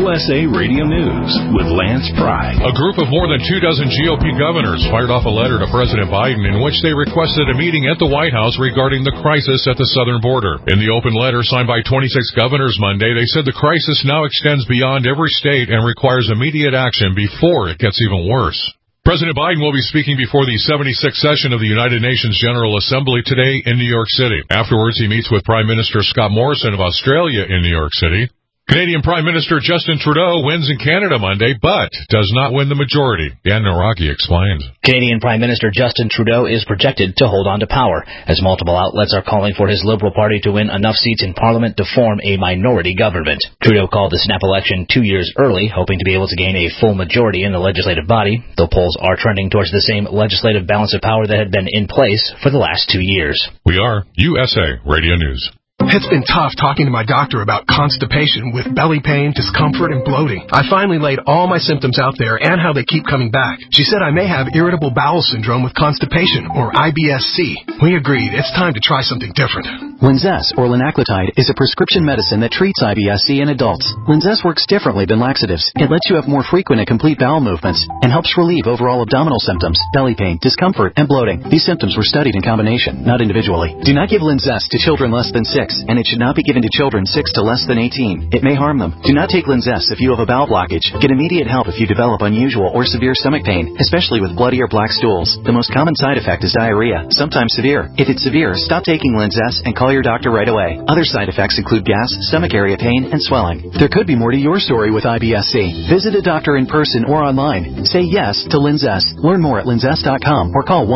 USA Radio News with Lance Pry. A group of more than 24 GOP governors fired off a letter to President Biden in which they requested a meeting at the White House regarding the crisis at the southern border. In the open letter signed by 26 governors Monday, they said the crisis now extends beyond every state and requires immediate action before it gets even worse. President Biden will be speaking before the 76th session of the United Nations General Assembly today in New York City. Afterwards, he meets with Prime Minister Scott Morrison of Australia in New York City. Canadian Prime Minister Justin Trudeau wins in Canada Monday, but does not win the majority. Dan Naraki explains. Canadian Prime Minister Justin Trudeau is projected to hold on to power, as multiple outlets are calling for his Liberal Party to win enough seats in Parliament to form a minority government. Trudeau called the snap election 2 years early, hoping to be able to gain a full majority in the legislative body, though polls are trending towards the same legislative balance of power that had been in place for the last 2 years. We are USA Radio News. It's been tough talking to my doctor about constipation with belly pain, discomfort, and bloating. I finally laid all my symptoms out there and how they keep coming back. She said I may have irritable bowel syndrome with constipation, or IBS-C. We agreed it's time to try something different. Linzess, or linaclotide, is a prescription medicine that treats IBS-C in adults. Linzess works differently than laxatives. It lets you have more frequent and complete bowel movements and helps relieve overall abdominal symptoms, belly pain, discomfort, and bloating. These symptoms were studied in combination, not individually. Do not give Linzess to children less than 6. And it should not be given to children 6 to less than 18. It may harm them. Do not take Linzess if you have a bowel blockage. Get immediate help if you develop unusual or severe stomach pain, especially with bloody or black stools. The most common side effect is diarrhea, sometimes severe. If it's severe, stop taking Linzess and call your doctor right away. Other side effects include gas, stomach area pain, and swelling. There could be more to your story with IBS-C. Visit a doctor in person or online. Say yes to Linzess. Learn more at linzess.com or call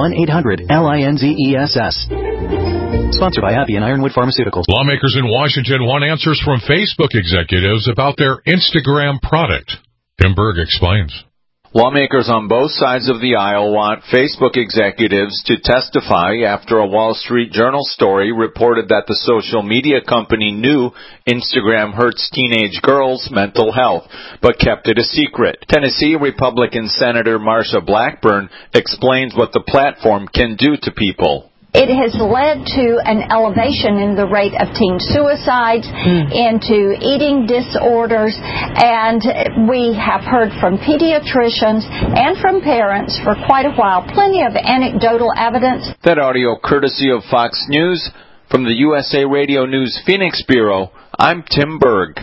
1-800-LINZESS. Sponsored by Abbey and Ironwood Pharmaceuticals. Lawmakers in Washington want answers from Facebook executives about their Instagram product. Tim Berg explains. Lawmakers on both sides of the aisle want Facebook executives to testify after a Wall Street Journal story reported that the social media company knew Instagram hurts teenage girls' mental health, but kept it a secret. Tennessee Republican Senator Marsha Blackburn explains what the platform can do to people. It has led to an elevation in the rate of teen suicides, into eating disorders, and we have heard from pediatricians and from parents for quite a while, plenty of anecdotal evidence. That audio courtesy of Fox News. From the USA Radio News Phoenix Bureau, I'm Tim Berg.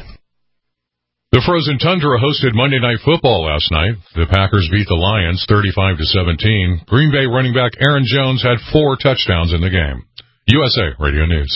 The Frozen Tundra hosted Monday Night Football last night. The Packers beat the Lions 35-17. Green Bay running back Aaron Jones had 4 touchdowns in the game. USA Radio News.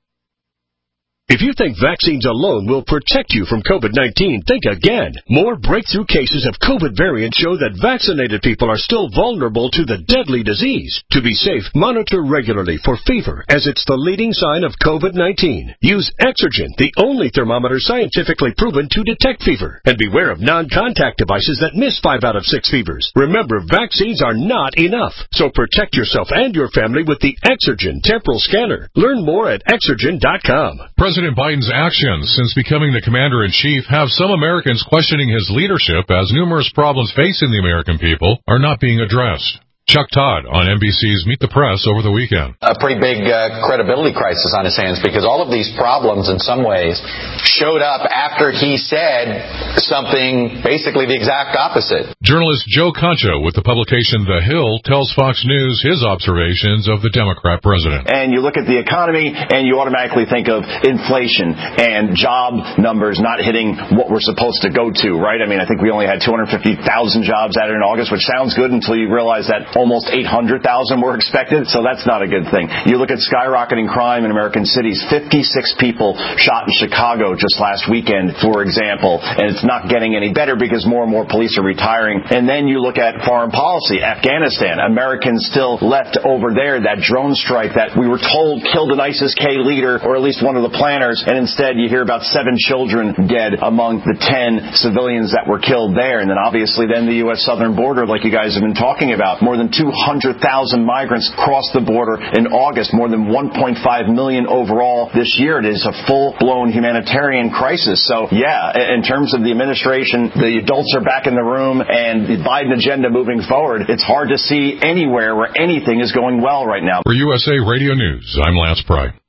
If you think vaccines alone will protect you from COVID-19, think again. More breakthrough cases of COVID variants show that vaccinated people are still vulnerable to the deadly disease. To be safe, monitor regularly for fever, as it's the leading sign of COVID-19. Use Exergen, the only thermometer scientifically proven to detect fever. And beware of non-contact devices that miss 5 out of 6 fevers. Remember, vaccines are not enough. So protect yourself and your family with the Exergen temporal scanner. Learn more at Exergen.com. President Biden's actions since becoming the commander-in-chief have some Americans questioning his leadership as numerous problems facing the American people are not being addressed. Chuck Todd on NBC's Meet the Press over the weekend. A pretty big credibility crisis on his hands because all of these problems in some ways showed up after he said something basically the exact opposite. Journalist Joe Concha with the publication The Hill tells Fox News his observations of the Democrat president. And you look at the economy and you automatically think of inflation and job numbers not hitting what we're supposed to go to, right? I mean, I think we only had 250,000 jobs added in August, which sounds good until you realize that almost 800,000 were expected, so that's not a good thing. You look at skyrocketing crime in American cities, 56 people shot in Chicago just last weekend, for example, and it's not getting any better because more and more police are retiring. And then you look at foreign policy, Afghanistan, Americans still left over there, that drone strike that we were told killed an ISIS-K leader, or at least one of the planners, and instead you hear about 7 children dead among the 10 civilians that were killed there. And then obviously then the U.S. southern border, like you guys have been talking about, more than 200,000 migrants crossed the border in August, more than 1.5 million overall this year. It is a full-blown humanitarian crisis. So, yeah, in terms of the administration, the adults are back in the room, and the Biden agenda moving forward, it's hard to see anywhere where anything is going well right now. For USA Radio News, I'm Lance Pry.